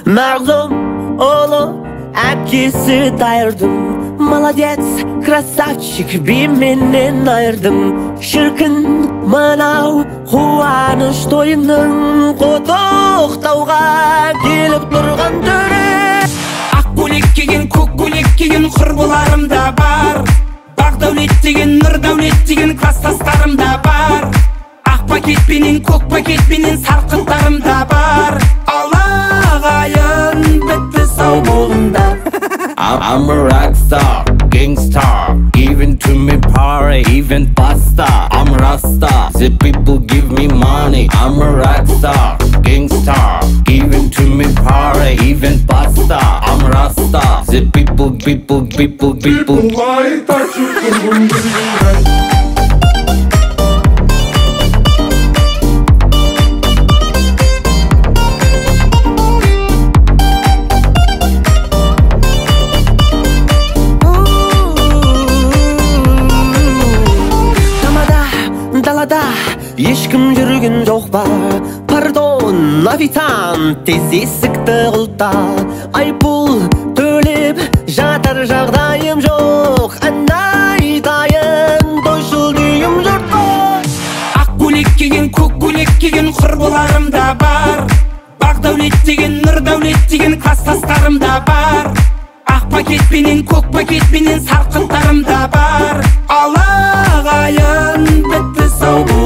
Mağlum oğlu әпкесі дайырдым. Молодец, красавчик, би менен айырдым. Шіркін мынау қуаныш тойының құттықтауға келіп тұрған түрі. Ақ көйлек киген, көк көйлек киген құрбыларым да бар. Бақ дәулет деген, нұр дәулет деген класстастарым да бар. Ақ пакетпенен, көк пакетпенен сарқыттарым да бар. Алағайын бітті сау болыңдар. I'm a rock star, gangstar. Even to me party, even pasta. I'm Rasta, the people give me money. I'm a rock star, gangstar. Even to me party, even pasta. I'm Rasta, the people like that you can believe. Далада ешкім жүрген жоқ ба? Пардон, официант, тез есікті құлта. Айыппұл төлеп жатар жағдайым жоқ. Ән айтайын, тойшыл күйім жұртқа. Ақ көйлек киген, көк көйлек киген құрбыларым да бар. Бақ дәулет деген, нұр дәулет деген класстастарым да бар. Ақ пакетпенен, көк пакетпенен сарқыттарым да бар. Алағайын бітті сау